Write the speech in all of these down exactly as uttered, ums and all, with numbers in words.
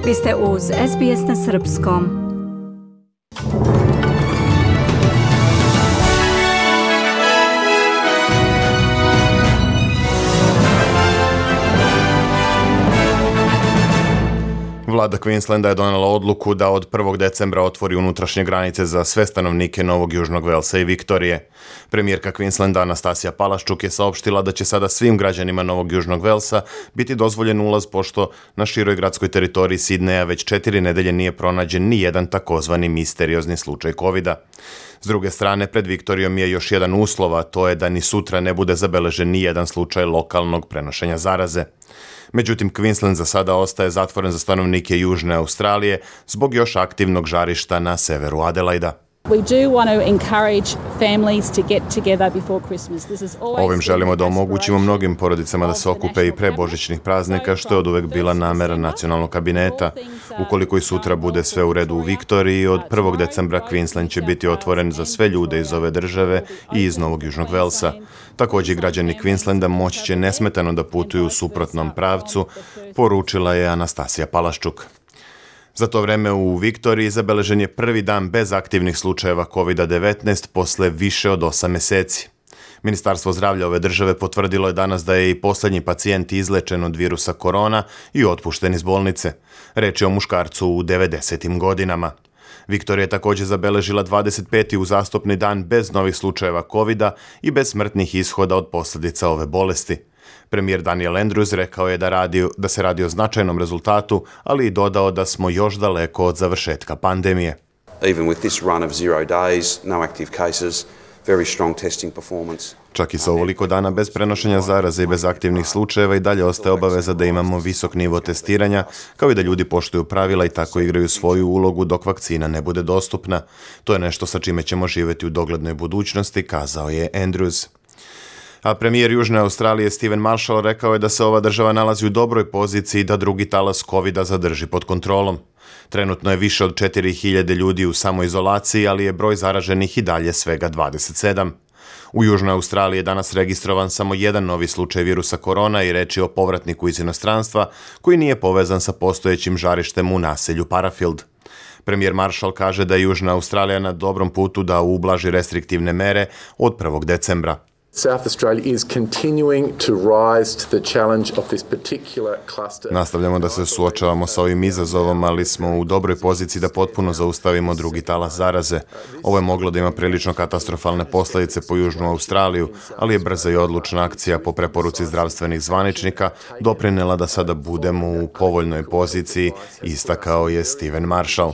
Vi ste uz S B S na srpskom. Vlada Queenslanda je donela odluku da od prvog decembra otvori unutrašnje granice za sve stanovnike Novog Južnog Velsa i Viktorije. Premijerka Queenslanda Anastasija Palaščuk je saopštila da će sada svim građanima Novog Južnog Velsa biti dozvoljen ulaz pošto na široj gradskoj teritoriji Sidneja već četiri nedelje nije pronađen ni jedan takozvani misteriozni slučaj kovida. S druge strane, pred Viktorijom je još jedan uslov, a to je da ni sutra ne bude zabeležen ni jedan slučaj lokalnog prenošenja zaraze. Međutim, Queensland za sada ostaje zatvoren za stanovnike Južne Australije zbog još aktivnog žarišta na severu Adelaida. Ovim želimo da omogućimo mnogim porodicama da se okupe i pre božićnih praznika, što je oduvek bila namera nacionalnog kabineta. Ukoliko i sutra bude sve u redu u Viktoriji, od prvog decembra Queensland će biti otvoren za sve ljude iz ove države i iz Novog Južnog Velsa. Također građani Queenslanda moći će nesmetano da putuju u suprotnom pravcu, poručila je Anastasija Palaščuk. Za to vreme u Viktoriji zabeležen je prvi dan bez aktivnih slučajeva kovid devetnaest posle više od osam meseci. Ministarstvo zdravlja ove države potvrdilo je danas da je i poslednji pacijent izlečen od virusa korona i otpušten iz bolnice. Reč je o muškarcu u devedesetim godinama. Viktorija je također zabeležila dvadeset peti uzastopni dan bez novih slučajeva kovida i bez smrtnih ishoda od posljedica ove bolesti. Premijer Daniel Andrews rekao je da, radi, da se radi o značajnom rezultatu, ali i dodao da smo još daleko od završetka pandemije. Even with this run of zero days, no active cases, very strong testing performance. Čak i sa ovoliko dana bez prenošenja zaraze i bez aktivnih slučajeva i dalje ostaje obaveza da imamo visok nivo testiranja, kao i da ljudi poštuju pravila i tako igraju svoju ulogu dok vakcina ne bude dostupna. To je nešto sa čime ćemo živjeti u doglednoj budućnosti, kazao je Andrews. A premijer Južne Australije Stephen Marshall rekao je da se ova država nalazi u dobroj poziciji da drugi talas kovida zadrži pod kontrolom. Trenutno je više od četiri hiljade ljudi u samoizolaciji, ali je broj zaraženih i dalje svega dvadeset sedam. U Južnoj Australiji je danas registrovan samo jedan novi slučaj virusa korona i reč je o povratniku iz inostranstva koji nije povezan sa postojećim žarištem u naselju Parafield. Premijer Marshall kaže da je Južna Australija na dobrom putu da ublaži restriktivne mere od prvog decembra. South Australia is continuing to rise to the challenge of this particular cluster. Nastavljamo da se suočavamo sa ovim izazovom, ali smo u dobroj poziciji da potpuno zaustavimo drugi talas zaraze. Ovo je moglo da ima prilično katastrofalne posljedice po Južnu Australiju, ali je brza i odlučna akcija po preporuci zdravstvenih zvaničnika doprinela da sada budemo u povoljnoj poziciji, istakao je Stephen Marshall.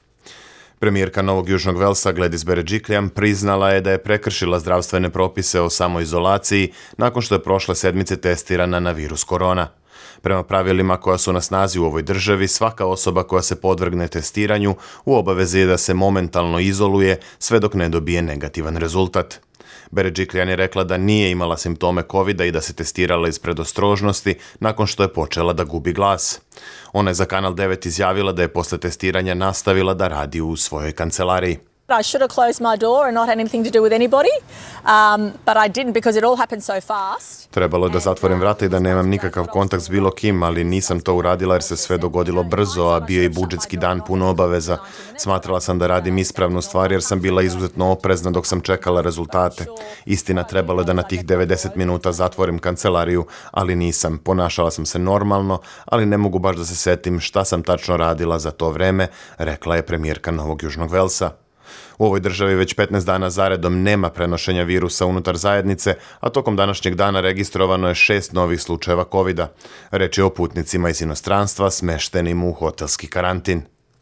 Premijerka Novog Južnog Velsa Gladys Berejiklian priznala je da je prekršila zdravstvene propise o samoizolaciji nakon što je prošle sedmice testirana na virus korona. Prema pravilima koja su na snazi u ovoj državi, svaka osoba koja se podvrgne testiranju u obavezi je da se momentalno izoluje sve dok ne dobije negativan rezultat. Berejiklian je rekla da nije imala simptome kovida i da se testirala iz predostrožnosti nakon što je počela da gubi glas. Ona je za Kanal devet izjavila da je posle testiranja nastavila da radi u svojoj kancelariji. I should have closed my door and not had anything to do with anybody, um, but I didn't because it all happened so fast. Trebalo je da zatvorim vrata i da nemam nikakav kontakt s bilo kim, ali nisam to uradila jer se sve dogodilo brzo, a bio je i budžetski dan puno obaveza. Smatrala sam da radim ispravnu stvar jer sam bila izuzetno oprezna dok sam čekala rezultate. Istina, trebalo je da na tih devedeset minuta zatvorim kancelariju, ali nisam. Ponašala sam se normalno, ali ne mogu baš da se setim šta sam tačno radila za to vreme, rekla je premijerka Novog Južnog Velsa. U ovoj državi već petnaest dana zaredom nema prenošenja virusa unutar zajednice, a tokom današnjeg dana registrovano je šest novih slučajeva kovida. Reč je o putnicima iz inostranstva smeštenim u hotelski karantin.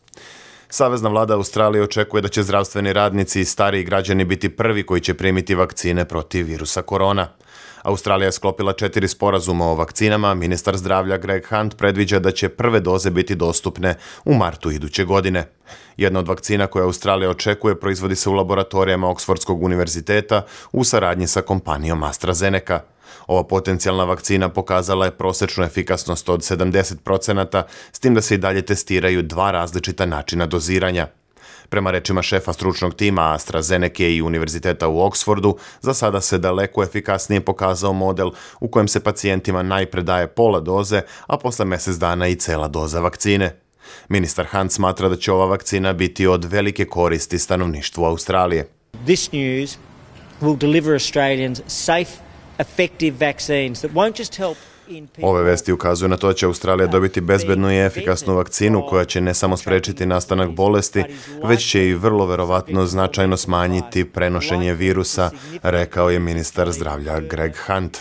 Savezna vlada Australije očekuje da će zdravstveni radnici i stariji građani biti prvi koji će primiti vakcine protiv virusa korona. Australija je sklopila četiri sporazuma o vakcinama, ministar zdravlja Greg Hunt predviđa da će prve doze biti dostupne u martu iduće godine. Jedna od vakcina koje Australija očekuje proizvodi se u laboratorijama Oxfordskog univerziteta u saradnji sa kompanijom AstraZeneca. Ova potencijalna vakcina pokazala je prosečnu efikasnost od sedamdeset procenata, s tim da se i dalje testiraju dva različita načina doziranja. Prema rečima šefa stručnog tima AstraZeneca i Univerziteta u Oxfordu, za sada se daleko efikasnije pokazao model u kojem se pacijentima najpre daje pola doze, a posle mjesec dana i cela doza vakcine. Ministar Hunt smatra da će ova vakcina biti od velike koristi stanovništvu Australije. This news will deliver Australians safe, effective vaccines that won't just help. Ove vesti ukazuju na to da će Australija dobiti bezbednu i efikasnu vakcinu koja će ne samo sprečiti nastanak bolesti, već će i vrlo verovatno značajno smanjiti prenošenje virusa, rekao je ministar zdravlja Greg Hunt.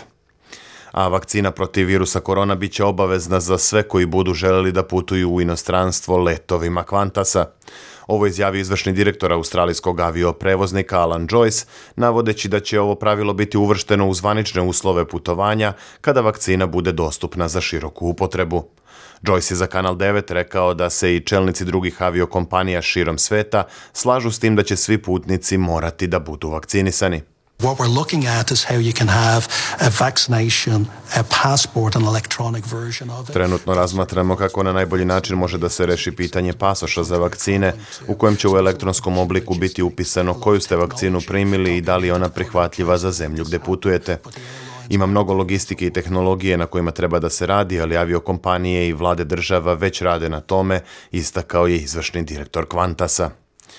A vakcina protiv virusa korona bit će obavezna za sve koji budu želeli da putuju u inostranstvo letovima Qantasa. Ovo izjavio izvršni direktor australijskog avioprevoznika Alan Joyce, navodeći da će ovo pravilo biti uvršteno u zvanične uslove putovanja kada vakcina bude dostupna za široku upotrebu. Joyce je za Kanal devet rekao da se i čelnici drugih aviokompanija širom sveta slažu s tim da će svi putnici morati da budu vakcinisani. What we're looking at is how you can have a vaccination, a passport, an electronic version of it. Trenutno razmatramo kako na najbolji način može da se reši pitanje pasoša za vakcine, u kojem će u elektronskom obliku biti upisano koju ste vakcinu primili i da li je ona prihvatljiva za zemlju gde putujete. Ima mnogo logistike i tehnologije na kojima treba da se radi, ali aviokompanije i vlade država već rade na tome, istakao je izvršni direktor Qantasa.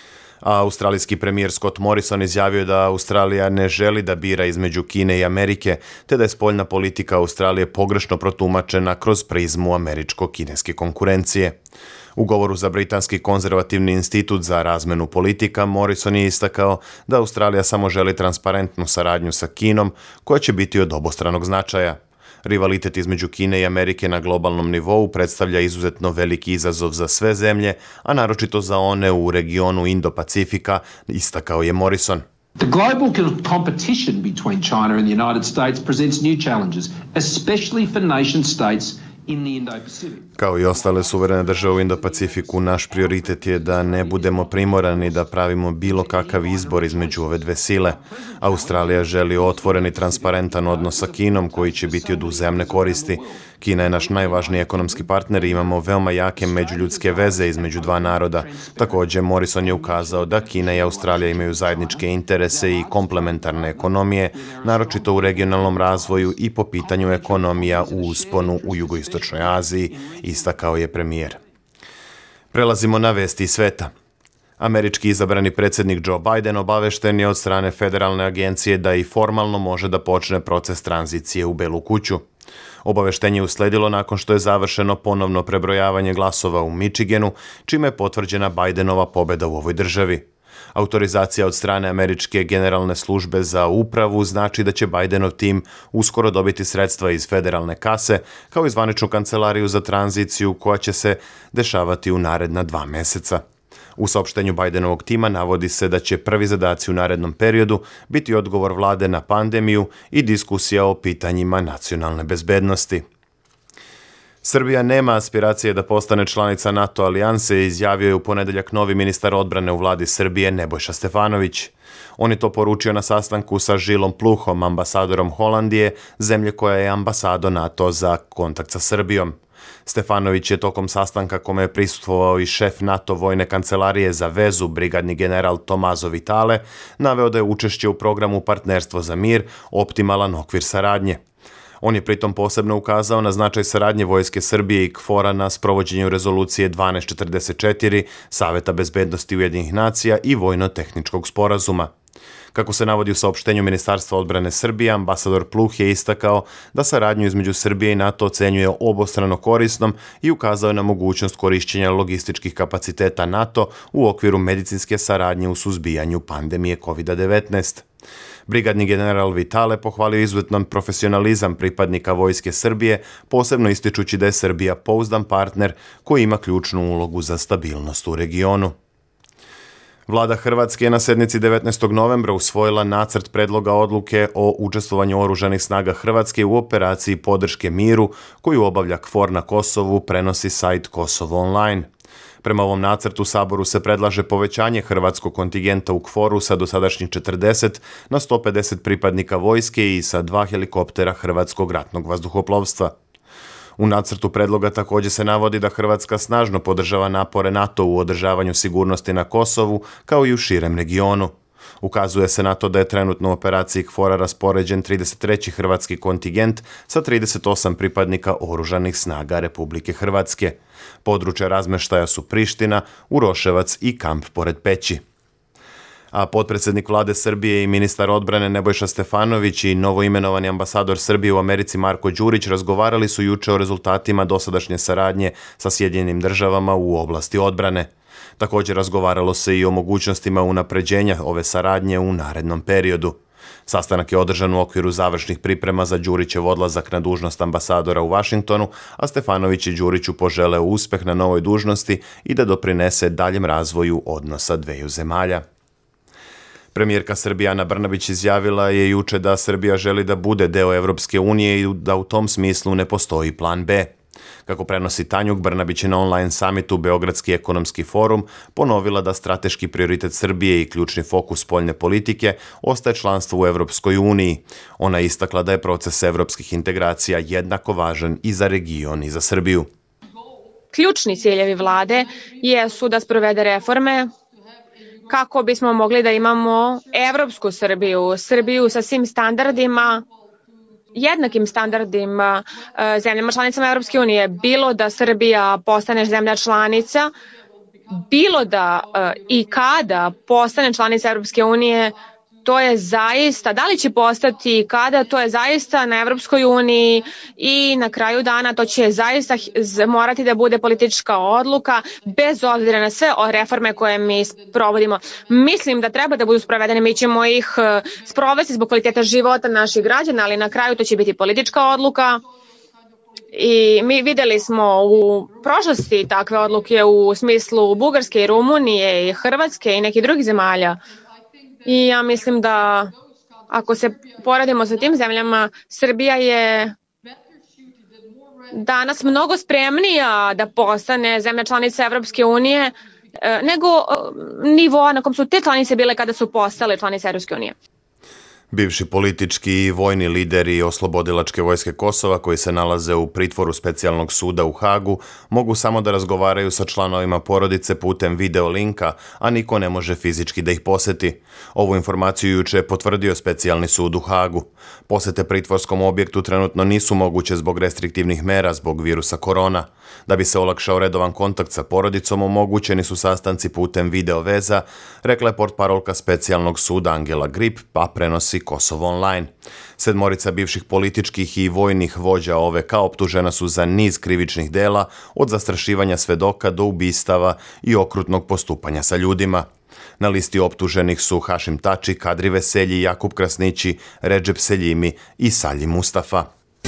A australijski premijer Scott Morrison izjavio da Australija ne želi da bira između Kine i Amerike, te da je spoljna politika Australije pogrešno protumačena kroz prizmu američko-kineske konkurencije. U govoru za Britanski konzervativni institut za razmenu politika, Morrison je istakao da Australija samo želi transparentnu saradnju sa Kinom, koja će biti od obostranog značaja. Rivalitet između Kine i Amerike na globalnom nivou predstavlja izuzetno veliki izazov za sve zemlje, a naročito za one u regionu Indo-Pacifika, istakao je Morrison. The global competition between China and the United States presents new challenges, especially for nation states in the Indo-Pacific. Kao i ostale suverene države u Indo-Pacifiku, naš prioritet je da ne budemo primorani da pravimo bilo kakav izbor između ove dve sile. Australija želi otvoren i transparentan odnos sa Kinom koji će biti od uzajamne koristi. Kina je naš najvažniji ekonomski partner i imamo veoma jake međuljudske veze između dva naroda. Također, Morrison je ukazao da Kina i Australija imaju zajedničke interese i komplementarne ekonomije, naročito u regionalnom razvoju i po pitanju ekonomija u usponu u jugoistočnoj Aziji, istakao je premijer. Prelazimo na vesti iz sveta. Američki izabrani predsjednik Joe Biden obavešten je od strane federalne agencije da i formalno može da počne proces tranzicije u Belu kuću. Obaveštenje je usledilo nakon što je završeno ponovno prebrojavanje glasova u Michiganu, čime je potvrđena Bidenova pobjeda u ovoj državi. Autorizacija od strane Američke generalne službe za upravu znači da će Bidenov tim uskoro dobiti sredstva iz federalne kase, kao i zvaničnu kancelariju za tranziciju koja će se dešavati u naredna dva meseca. U saopštenju Bidenovog tima navodi se da će prvi zadaci u narednom periodu biti odgovor vlade na pandemiju i diskusija o pitanjima nacionalne bezbednosti. Srbija nema aspiracije da postane članica NATO alijanse, izjavio je u ponedeljak novi ministar odbrane u vladi Srbije Nebojša Stefanović. On je to poručio na sastanku sa Žilom Pluhom, ambasadorom Holandije, zemlje koja je ambasado NATO za kontakt sa Srbijom. Stefanović je tokom sastanka kome je prisustvovao i šef NATO vojne kancelarije za vezu, brigadni general Tomazo Vitale, naveo da je učešće u programu Partnerstvo za mir optimalan okvir saradnje. On je pritom posebno ukazao na značaj saradnje Vojske Srbije i KFOR-a na sprovođenju rezolucije dvanaest četrdeset četiri Saveta bezbednosti Ujedinjenih nacija i vojno-tehničkog sporazuma. Kako se navodi u saopštenju Ministarstva odbrane Srbije, ambasador Pluh je istakao da saradnju između Srbije i NATO ocenjuje obostrano korisnom i ukazao je na mogućnost korišćenja logističkih kapaciteta NATO u okviru medicinske saradnje u suzbijanju pandemije kovid devetnaest. Brigadni general Vitale pohvalio izuzetan profesionalizam pripadnika Vojske Srbije, posebno ističući da je Srbija pouzdan partner koji ima ključnu ulogu za stabilnost u regionu. Vlada Hrvatske je na sednici devetnaestog novembra usvojila nacrt predloga odluke o učestvovanju oružanih snaga Hrvatske u operaciji podrške miru koju obavlja KFOR na Kosovu, prenosi sajt Kosovo online. Prema ovom nacrtu Saboru se predlaže povećanje hrvatskog kontingenta u KFOR-u sa dosadašnjih četrdeset na sto pedeset pripadnika vojske i sa dva helikoptera Hrvatskog ratnog vazduhoplovstva. U nacrtu predloga također se navodi da Hrvatska snažno podržava napore NATO u održavanju sigurnosti na Kosovu kao i u širem regionu. Ukazuje se na to da je trenutno u operaciji KFOR-a raspoređen trideset treći hrvatski kontingent sa trideset osam pripadnika oružanih snaga Republike Hrvatske. Područja razmeštaja su Priština, Uroševac i kamp pored Peći. A potpredsjednik vlade Srbije i ministar odbrane Nebojša Stefanović i novoimenovani ambasador Srbije u Americi Marko Đurić razgovarali su juče o rezultatima dosadašnje saradnje sa Sjedinjenim državama u oblasti odbrane. Također razgovaralo se i o mogućnostima unapređenja ove saradnje u narednom periodu. Sastanak je održan u okviru završnih priprema za Đurićev odlazak na dužnost ambasadora u Vašingtonu, a Stefanović i Đuriću poželeo uspeh na novoj dužnosti i da doprinese daljem razvoju odnosa dveju zemalja. Premijerka Srbije Ana Brnabić izjavila je juče da Srbija želi da bude deo Evropske unije i da u tom smislu ne postoji plan B. Kako prenosi Tanjug, Brnabić je na online samitu Beogradski ekonomski forum ponovila da strateški prioritet Srbije i ključni fokus spoljne politike ostaje članstvo u Evropskoj uniji. Ona je istakla da je proces evropskih integracija jednako važan i za region i za Srbiju. Ključni ciljevi vlade jesu da sprovede reforme kako bismo mogli da imamo evropsku Srbiju, Srbiju sa svim standardima, jednakim standardima zemljama članicama Evropske unije, bilo da Srbija postane zemlja članica, bilo da i kada postane članica Evropske unije, to je zaista, da li će postati i kada, to je zaista na Evropskoj uniji i na kraju dana to će zaista morati da bude politička odluka bez obzira na sve reforme koje mi sprovodimo. Mislim da treba da budu sprovedene, mi ćemo ih sprovesti zbog kvaliteta života naših građana, ali na kraju to će biti politička odluka. I mi videli smo u prošlosti takve odluke u smislu Bugarske i Rumunije i Hrvatske i nekih drugih zemalja. I ja mislim da ako se poradimo sa tim zemljama, Srbija je danas mnogo spremnija da postane zemlja članica Evropske unije nego nivoa na kom su te članice bile kada su postale članice Evropske unije. Bivši politički i vojni lideri Oslobodilačke vojske Kosova koji se nalaze u pritvoru specijalnog suda u Hagu mogu samo da razgovaraju sa članovima porodice putem video linka, a niko ne može fizički da ih poseti. Ovu informaciju juče je potvrdio specijalni sud u Hagu. Posete pritvorskom objektu trenutno nisu moguće zbog restriktivnih mera zbog virusa korona. Da bi se olakšao redovan kontakt sa porodicom, omogućeni su sastanci putem video veza, rekla je portparolka specijalnog suda Angela Grip, pa prenosi Kosovo online. Sedmorica bivših političkih i vojnih vođa O V K optužena su za niz krivičnih dela, od zastrašivanja svedoka do ubistava i okrutnog postupanja sa ljudima. Na listi optuženih su Hašim Tači, Kadri Veselji, Jakub Krasnići, Redžep Seljimi i Salji Mustafa.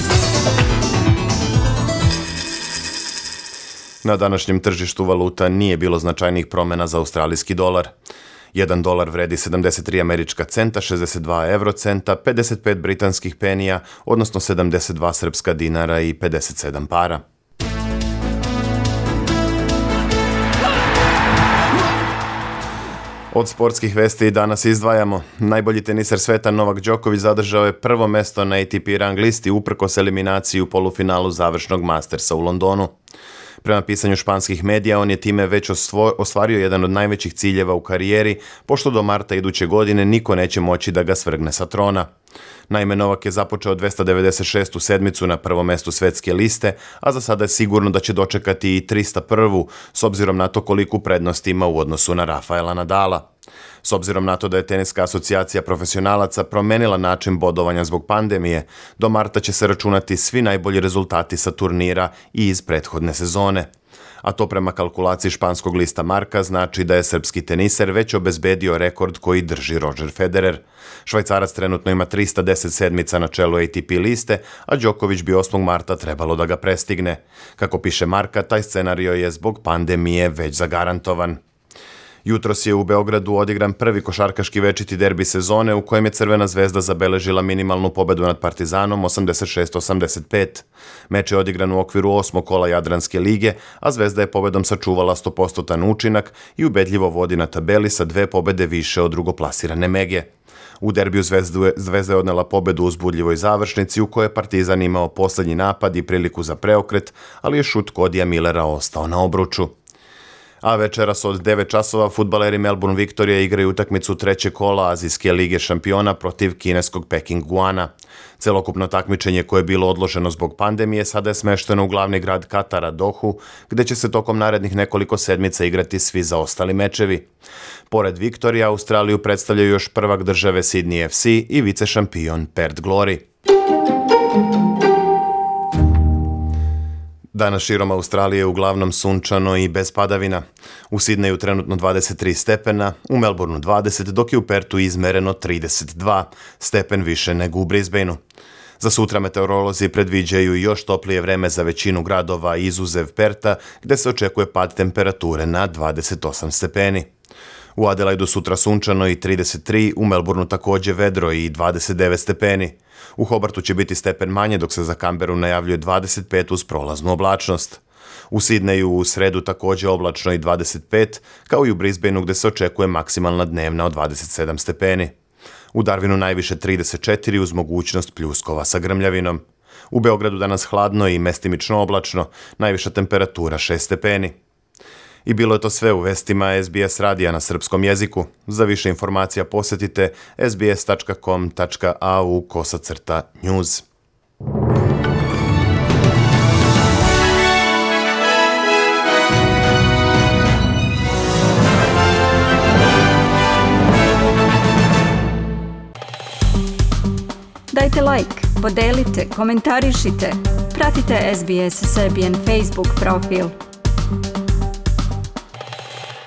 Na današnjem tržištu valuta nije bilo značajnih promjena za australijski dolar. Jedan dolar vredi sedamdeset tri američka centa, šezdeset dva eurocenta, pedeset pet britanskih penija, odnosno sedamdeset dva srpska dinara i pedeset sedam para. Od sportskih vesti danas izdvajamo. Najbolji teniser sveta Novak Đoković zadržao je prvo mesto na A T P rang listi uprkos eliminaciji u polufinalu završnog Mastersa u Londonu. Prema pisanju španskih medija, on je time već ostvario jedan od najvećih ciljeva u karijeri, pošto do marta iduće godine niko neće moći da ga svrgne sa trona. Naime, Novak je započeo dvesta devedeset šestu sedmicu na prvom mestu svetske liste, a za sada je sigurno da će dočekati i trista prvu, s obzirom na to koliku prednost ima u odnosu na Rafaela Nadala. S obzirom na to da je Teniska asocijacija profesionalaca promenila način bodovanja zbog pandemije, do marta će se računati svi najbolji rezultati sa turnira i iz prethodne sezone. A to prema kalkulaciji španskog lista Marka znači da je srpski teniser već obezbedio rekord koji drži Roger Federer. Švajcarac trenutno ima trista deset sedmica na čelu A T P liste, a Đoković bi osmog marta trebalo da ga prestigne. Kako piše Marka, taj scenario je zbog pandemije već zagarantovan. Jutros je u Beogradu odigran prvi košarkaški večiti derbi sezone u kojem je Crvena zvezda zabeležila minimalnu pobedu nad Partizanom osamdeset šest osamdeset pet. Meč je odigran u okviru osmog kola Jadranske lige, a Zvezda je pobedom sačuvala sto posto učinak i ubedljivo vodi na tabeli sa dve pobede više od drugoplasirane Mege. U derbiju Zvezda je odnela pobedu u uzbudljivoj završnici u kojoj je Partizan imao poslednji napad i priliku za preokret, ali je šut Kodija Millera ostao na obruču. A večeras od devet časova fudbaleri Melbourne Victoria igraju utakmicu trećeg kola Azijske lige šampiona protiv kineskog Peking Guana. Celokupno takmičenje koje je bilo odloženo zbog pandemije sada je smešteno u glavni grad Katara, Dohu, gde će se tokom narednih nekoliko sedmica igrati svi zaostali mečevi. Pored Victoria, Australiju predstavljaju još prvak države Sydney F C i vice šampion Perth Glory. Danas širom Australije je uglavnom sunčano i bez padavina. U Sidneju trenutno dvadeset tri stepena, u Melbourneu dvadeset, dok je u Perthu izmereno trideset dva, stepen više nego u Brisbaneu. Za sutra meteorolozi predviđaju još toplije vreme za većinu gradova izuzev Pertha, gde se očekuje pad temperature na dvadeset osam stepeni. U Adelaidu sutra sunčano i trideset tri, u Melbourneu također vedro i dvadeset devet stepeni. U Hobartu će biti stepen manje, dok se za Canberru najavljuje dvadeset pet uz prolaznu oblačnost. U Sidneju u sredu također oblačno i dvadeset pet, kao i u Brisbaneu gde se očekuje maksimalna dnevna od dvadeset sedam stepeni. U Darwinu najviše trideset četiri uz mogućnost pljuskova sa grmljavinom. U Beogradu danas hladno i mestimično oblačno, najviša temperatura šest stepeni. I bilo je to sve u vestima S B S radija na srpskom jeziku. Za više informacija posjetite s b s tačka com tačka a u kosacrta news. Dajte like, podelite, komentarišite, pratite S B S Serbian Facebook profil.